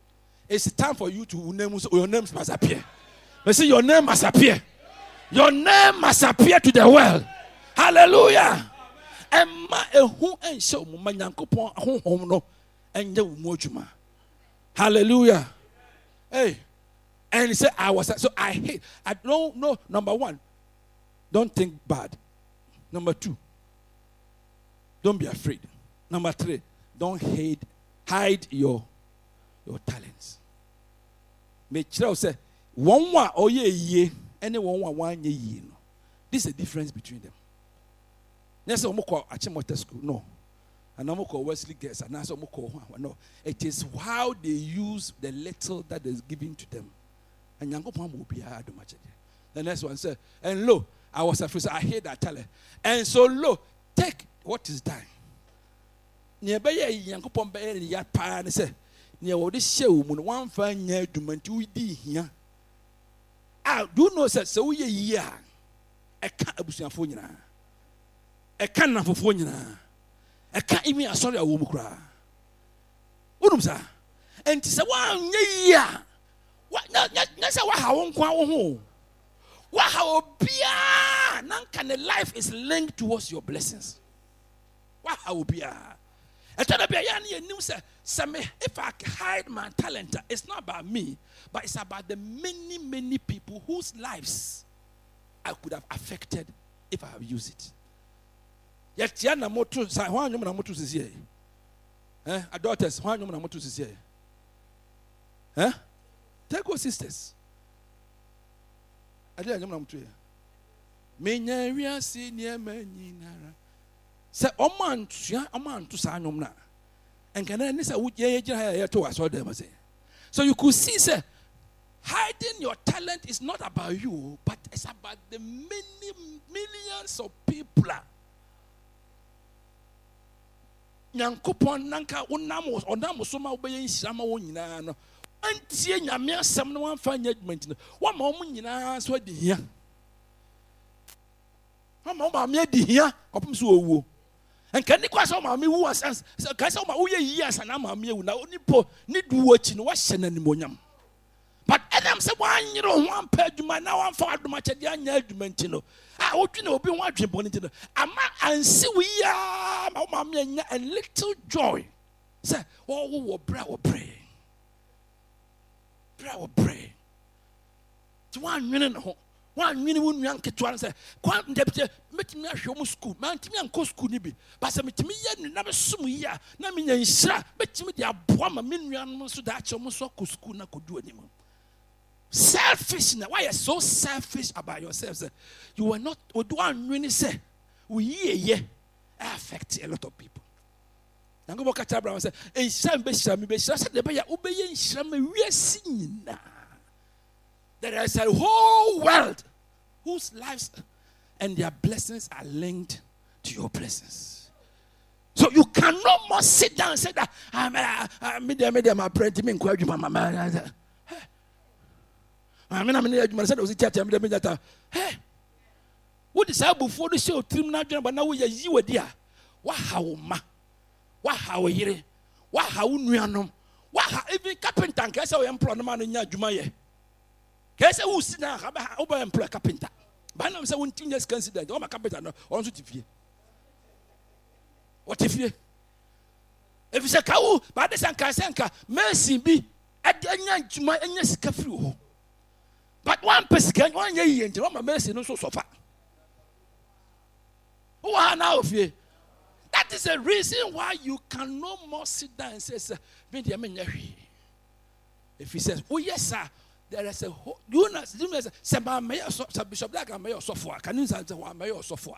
[SPEAKER 2] it's time for you to name your name must appear. But see, your name must appear. Your name must appear to the world. Hallelujah. And my who and so my yankopon home no and you mojuma. Hallelujah. Hey. And he said, I was so I hate. I don't know. Number one, don't think bad. Number two, don't be afraid. Number three, don't hate, hide your your talents. Make sure say one one or ye ye, any one one one ye ye. This is the difference between them. Yes, I'm call Achimota school. No. And I'm call Wesley Girls. And I'm call no. It is how they use the little that is given to them. And Yango Pam will be hard to match it. The next one said, and lo, I was afraid. I hate that talent. And so lo, take what is done. Nearby Yango Pam Bay and Yat Pan said, near what this show, when one fine year to Mantu here. I do know that so ye ya. I can't abuse your phone. I can't have a phone. I can't even a sorry a woman cry. What was that? And it's a one year. What? That's how I won't go home. What? How be? None can the life is linked towards your blessings. What? How be? I tell you, you know, say, if I hide my talent, it's not about me, but it's about the many, many people whose lives I could have affected if I have used it. Yet, Yana Motu, say, why you na motu is here? Eh, daughters, why you na motu is here? Eh? Take your sisters. I didn't know to you. Menya senior man. Say, oh man, oh man, to sign on now. And can I say, would ye to us all them say? So you could see, say, hiding your talent is not about you, but it's about the many millions of people. Nyankopon nanka unamos onamo soma obeye nhyirama wo nyina no antie nyame asem no amfa judgment no wa ma omu nyina so di hia wa ma ma me di hia kopum so owuo enka ni kwa so ma me wu asas ka so ma wo ye yi asana ma me wu na onipo ni duwo chi no wa hye nanimonyam. But Adam said, one year on one page, my now I'm for my chadian argumentino. I would you know be one dream bonitino. A man and see we are mamma and little joy. Say, oh, oh, pray or pray. Pray or pray. To one minute, one minute, one young kid to answer. Quantum deputy, met me a show school, mount me and co school nibby. But some to me, never sum ya, Naming and Sra, bet me the abwama minion so that almost so could school not could do anymore. Selfish now. Why are you so selfish about yourselves? You were not or do one really say we yeah affect a lot of people. And go back to Abraham and say, "Hey, Sam, be Sam, be Sam." The boy obeying Sam, we are seeing now. There is a whole world whose lives and their blessings are linked to your blessings. So you cannot more sit down and say that I'm I'm media media my friend to me encourage my mama. I mean, I mean, I said, was it church? I mean, that, hey, what is up before the show? Trim now, but now we are you a dear. What how ma? What how ye? What how no? What how even carpenter? Guess I employ the man in Yajumaye. Guess I will sit down, over employ carpenter. But I'm saying, one years considered, oh, my carpenter, no, on to you. What if you? If you say, cow, but the Sanka Sanka, mercy be at the end to my yes, cafu. But one person, one year, and one mercy, no so far. Who are now of you? That is the reason why you can no more sit down and say, sir, if he says, oh, yes, sir, there is a whole, you know, some mayor, Bishop Black and Mayor Software. Can you say, one Mayor Software?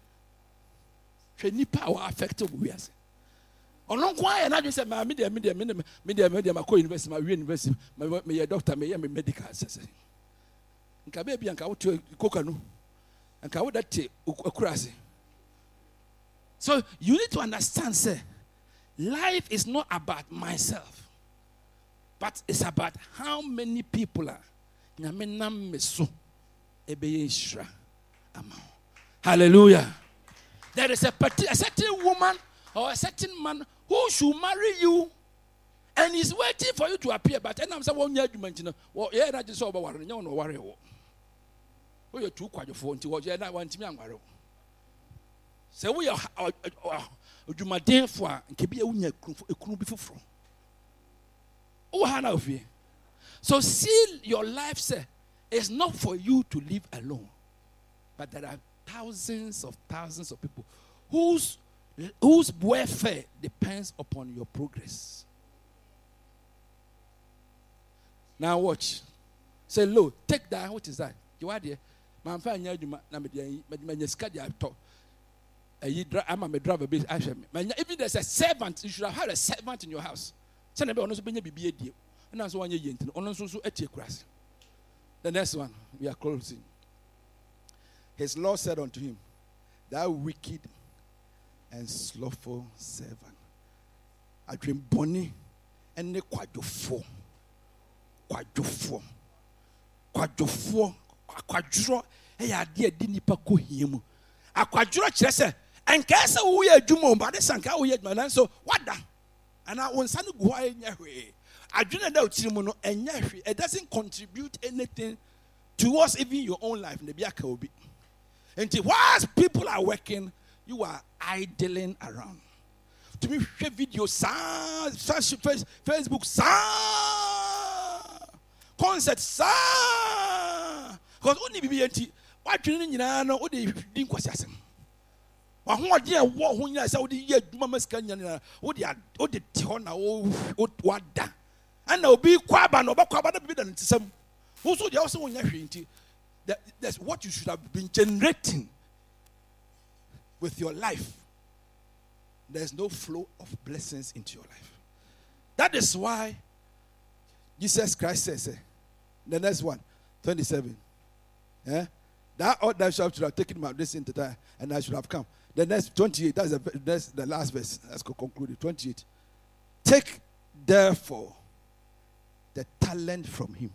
[SPEAKER 2] Any power affected we are. On long quiet, and I just said, my media, media, media, media, media, my co university, my university, my doctor, my medical assessment. Nka baby anka wotu kokanu anka wo that okurase. So you need to understand, say, life is not about myself, but it's about how many people are nyame nam meso ebeye shra ama. Hallelujah. There is a, a certain woman or a certain man who should marry you And he's waiting for you to appear. But then I'm saying, well, you mention, well, yeah, I just saw about one, no worry. Oh, you're too quiet for until you're not one to me. So we are, you my dear for, and can be a winner, a crew before from. Oh, Hannah of you. So, see, your life, sir, is not for you to live alone. But there are thousands of thousands of people whose, whose welfare depends upon your progress. Now, watch. Say, Lord, take that. What is that? You are there. My family, you talk. I'm a driver. If there's a servant, you should have had a servant in your house. Send a also be a deal. And that's one year. The next one, we are closing. His Lord said unto him, thou wicked and slothful servant, I dream bonny and ne quadrofo. Quadrofo. Quadrofo. Quadro. Hey, I dear didn't pack him. A quadro chester. And Cassa, we are Jumo, but the Sanka, we had man. So what da? And I want Sanu Guay Yahweh. I do not doubt Simono and Yahweh. It doesn't contribute anything towards even your own life. Nebiaka will be. And whilst people are working, you are idling around. To me, share videos, Facebook, concerts, because only B B N T. Why do you know what they didn't question? What dear, what who you saw the year, Mamma's Canyon, what the what the Tona, what da. And there will be Quaban or Quaban, some who so they also want you. That, that's what you should have been generating with your life. There's no flow of blessings into your life. That is why Jesus Christ says, eh, the next one, twenty-seven. Yeah? That ought thou shalt have taken my this into time, and I should have come. The next twenty-eight, that's the, that's the last verse. Let's go conclude it. twenty-eight. Take therefore the talent from him.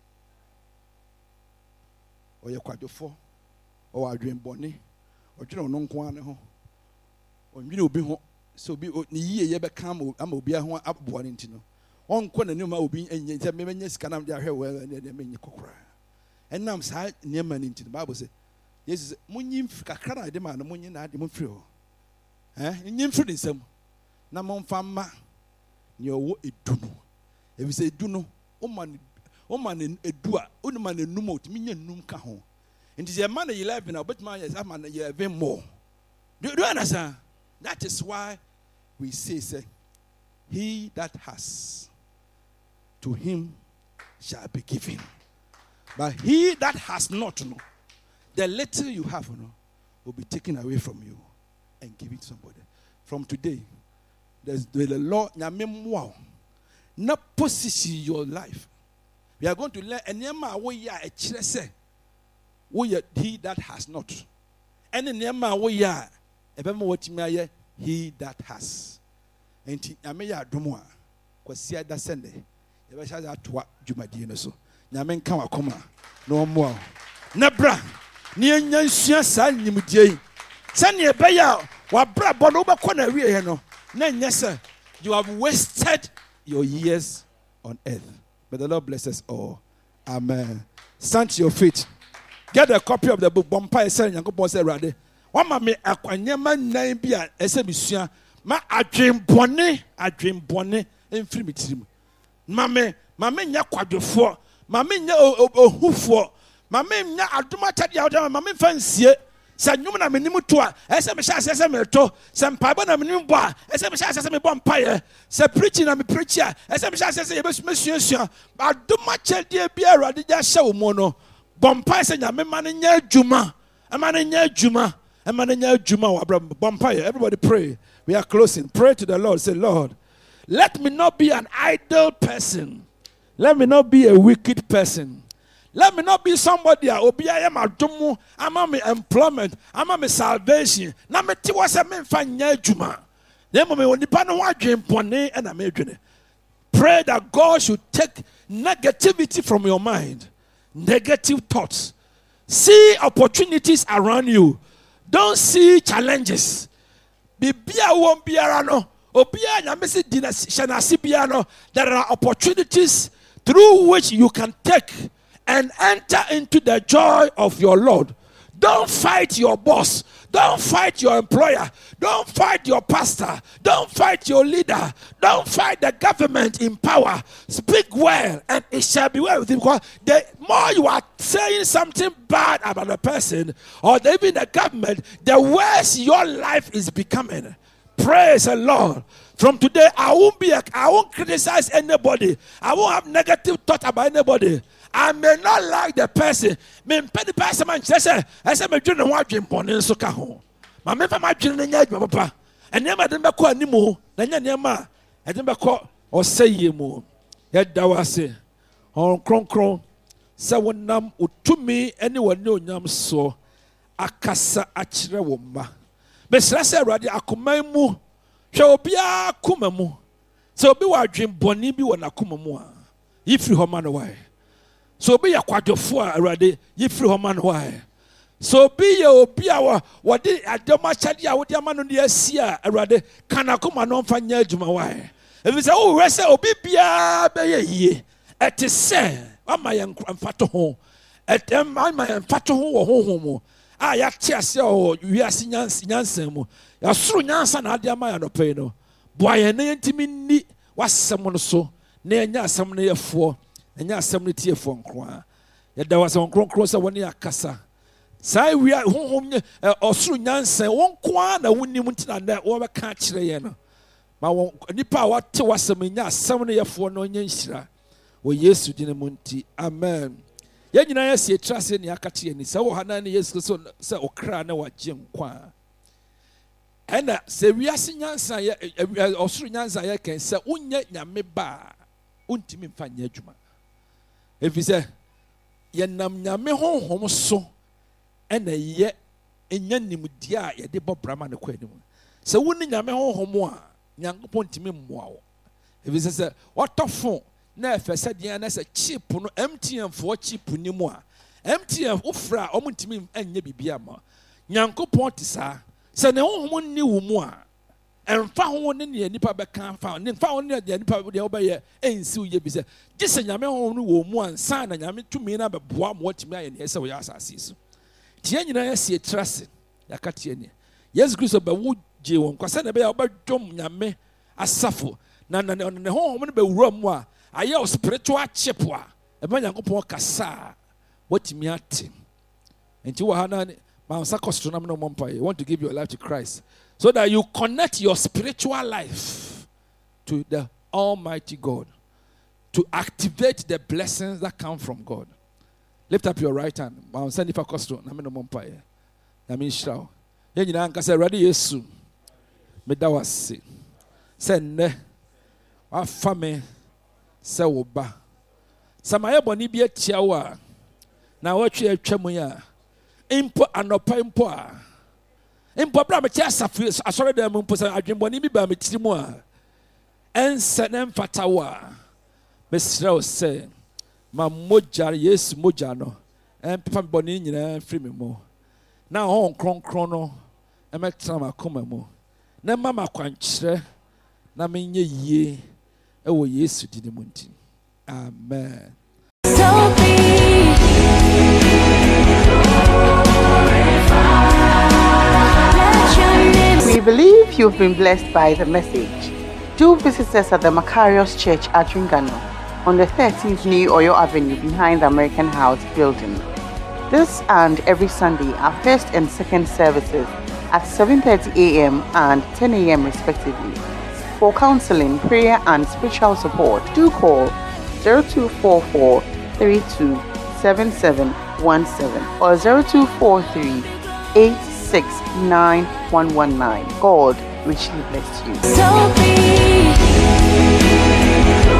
[SPEAKER 2] Or your quadrofo, or a dream bonny, or you don't know one, or you will be home. So be ye ever come, I will be a one up one into no. One corner no will be and yet maybe can have their hair well and then make you cry. And now I'm side near man into the Bible say, yes, Munim Kakara demand the money at the Munfrio. Eh, in Yimfridism, Namon Fama, your it do. If you say do no, oh man. O man in a dua, only man in numot, minion num cajon. And it is a man eleven, I'll bet my yes, I'm an even more. Do you understand? That is why we say, say, he that has, to him shall be given. But he that has not, no, the little you have, no, will be taken away from you and given to somebody. From today, there's the law, not position your life. We are going to learn and nema we are a chese. We are he that has not. And nema we are a bema what he that has. And Ameya Dumoa, Quasia da Sende, ever shall that to what Jumadino so. Yamen Kama Koma, no more. Nabra, near Yansia San Yimudi. Send your bayout, what bra bonoba corner we no. Then, yes, sir, you have wasted your years on earth. But the Lord bless us all. Amen. Stand to your feet. Get a copy of the book. Bompire said, "Yanko said, Rade. One mammy, a quanyama name be a esebisia. Ma a dream bonnet, a dream bonnet, and free me. Mammy, mammy, ya quadrofo. Mammy, ya o hoofo. Mammy, ya adumata yada, mammy fancy. Sanyuma minimutua, S M Shas S M to, some Pabana minimba, S M Shas S M Bompire, say preaching and preacher, S M Shas S M Monsieur, but do much dear beer, did ya show mono. Bompire said, I'm a man in your Juma, a man in your Juma, a man in your Juma, Bompire. Everybody pray. We are closing. Pray to the Lord. Say, Lord, let me not be an idle person. Let me not be a wicked person. Let me not be somebody I will be I am a domo, I'm on my employment, I'm on my salvation. Now me ti was a man fan juma. Then me when the pan wa dream pone and I made it. Pray that God should take negativity from your mind, negative thoughts. See opportunities around you. Don't see challenges. Be bia won't be around. Obia nyamesi dina shanasi biano. There are opportunities through which you can take and enter into the joy of your Lord. Don't fight your boss. Don't fight your employer. Don't fight your pastor. Don't fight your leader. Don't fight the government in power. Speak well, and it shall be well with you. Because the more you are saying something bad about the person or even the government, the worse your life is becoming. Praise the Lord. From today, I won't be. A, I won't criticize anybody. I won't have negative thought about anybody. I may not like the person. Me the person man say I say me dream one dream pon so ka ho. Ma me fa ma dream na nya adwuma papa. Ene ma dem be ko animu na nya ne ma. E dem be ko o seye mu. Ye da wase. On kronkron se wonam otumi ene woni onyam so akasa akire wo ma. Be sra se awrade akoman mu hwe obi akoma mu. Se obi wa dream boni bi wo na akoma mu a. Ifri ho ma no why. So be a quadrofo already, ye free woman why. So be ye be our what did a domachadia with your man on the Sia already can I come and on fanya juma why. If it's oh rest obi bia be ye at is say, am I and fato home at them my man fato home or home. Ah, ya chess or you are singing Yansemo. Ya through Yansan Adia Maya no peno. Boy, and intimate was someone so near Yasam near four. Enya assembly tie for nkwa ya da was on kronkron se woni akasa sai wi honhom osuru nyansa won kwa na woni muntina na wo be ka kire ye no ma won nipa wa te wasem nya asem no yefo no nya nhira wo Yesu dine munti amen ye nyina ya sie trase ne akate ye ni se wo hanan ne Yesu so se okra na waje nkwa ena se wi ase nyansa ye osuru nyansa ye ken se unye nyame ba untimi mfa nya adwuma. If you say, Yanam Yame home so, and a ye in Yanimudia, ye de Bob Brahman aquarium. So wouldn't Yame home, young point to me wow. If you say, what of phone? Never said Yan as a cheap, empty and for cheap punimoa. Empty and ufra, omuntimim and ye biama. Yanko pontisa, send a home new more. And found in the nipa be can found and found the nipa with the obey and so ye be said this and yame on one son and yame to me na be boam what me and yes we asase tianya na see trust yakatiani yes Christ be wo je won kwasa na be obadwom nyame asafo na na ne ho ho be wura mu a aye spiritual chip a e ba Yankopon kasa what me ate enti wo ha na ma sakostro na me no mompa you want to give your life to Christ so that you connect your spiritual life to the Almighty God, to activate the blessings that come from God. Lift up your right hand. I'm sending for Costo. I'm in the Mompire. I'm in Shroud. Then you know, I say, ready, yes, me that was sick. Send ne, our family, say, Oba. Samaya Bonibia Chiawa. Now, what you have Chemuya? Impo and opa impo. Impopra me chasa asore dem mposa adwenboni bi ba me tirimu a ensenem fatawa mesrɛ se ma moja Yesu moja no empepa boni nyina free me mo na ho kronkron no emetra makoma mu na mama kwankyerɛ na menye yie ɛwɔ Yesu dine mu nti amen.
[SPEAKER 1] We believe you've been blessed by the message. Do visit us at the Macarius Church at Ringano on the thirteenth New Oyo Avenue behind the American House building. This and every Sunday are first and second services at seven thirty a m and ten a m respectively. For counseling, prayer and spiritual support, do call zero two four four, three two seven seven one seven or zero two four three, eight six nine one one nine. God richly bless you.